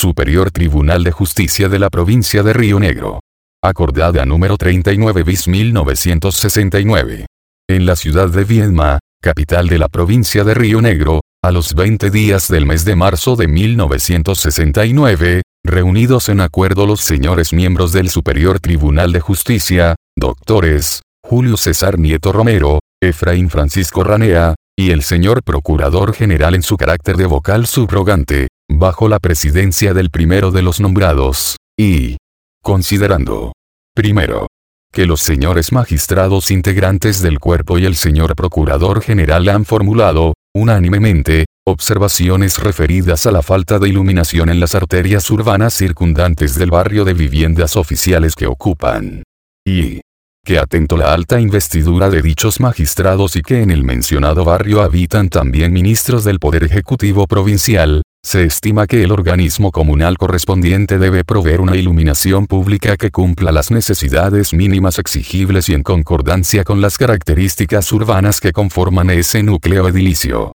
Superior Tribunal de Justicia de la Provincia de Río Negro. Acordada número 39 bis 1969. En la ciudad de Viedma, capital de la provincia de Río Negro, a los 20 días del mes de marzo de 1969, reunidos en acuerdo los señores miembros del Superior Tribunal de Justicia, doctores, Julio César Nieto Romero, Efraín Francisco Ranea, y el señor Procurador General en su carácter de vocal subrogante, bajo la presidencia del primero de los nombrados, y considerando, primero, que los señores magistrados integrantes del cuerpo y el señor Procurador General han formulado, unánimemente, observaciones referidas a la falta de iluminación en las arterias urbanas circundantes del barrio de viviendas oficiales que ocupan. Y que atento la alta investidura de dichos magistrados y que en el mencionado barrio habitan también ministros del Poder Ejecutivo Provincial, se estima que el organismo comunal correspondiente debe proveer una iluminación pública que cumpla las necesidades mínimas exigibles y en concordancia con las características urbanas que conforman ese núcleo edilicio.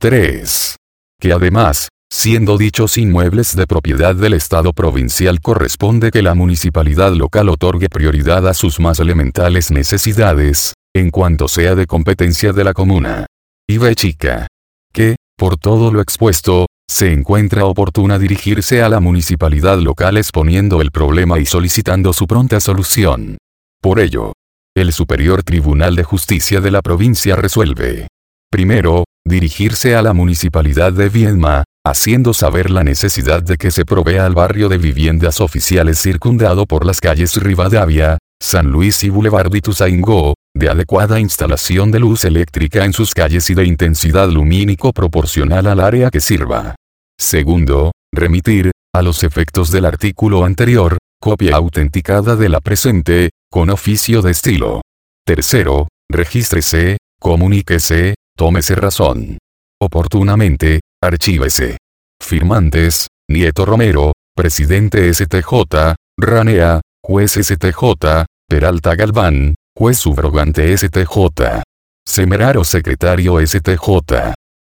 3. Que además, siendo dichos inmuebles de propiedad del Estado provincial, corresponde que la municipalidad local otorgue prioridad a sus más elementales necesidades, en cuanto sea de competencia de la comuna. Y B chica. Que, por todo lo expuesto, se encuentra oportuna dirigirse a la municipalidad local exponiendo el problema y solicitando su pronta solución. Por ello, el Superior Tribunal de Justicia de la provincia resuelve. Primero, dirigirse a la municipalidad de Viedma, haciendo saber la necesidad de que se provea al barrio de viviendas oficiales circundado por las calles Rivadavia, San Luis y Boulevard Ituzaingó, de adecuada instalación de luz eléctrica en sus calles y de intensidad lumínico proporcional al área que sirva. Segundo, remitir, a los efectos del artículo anterior, copia autenticada de la presente, con oficio de estilo. Tercero, regístrese, comuníquese, tómese razón. Oportunamente, archívese. Firmantes, Nieto Romero, Presidente STJ, Ranea, Juez STJ, Peralta Galván, Juez subrogante STJ. Semeraro Secretario STJ.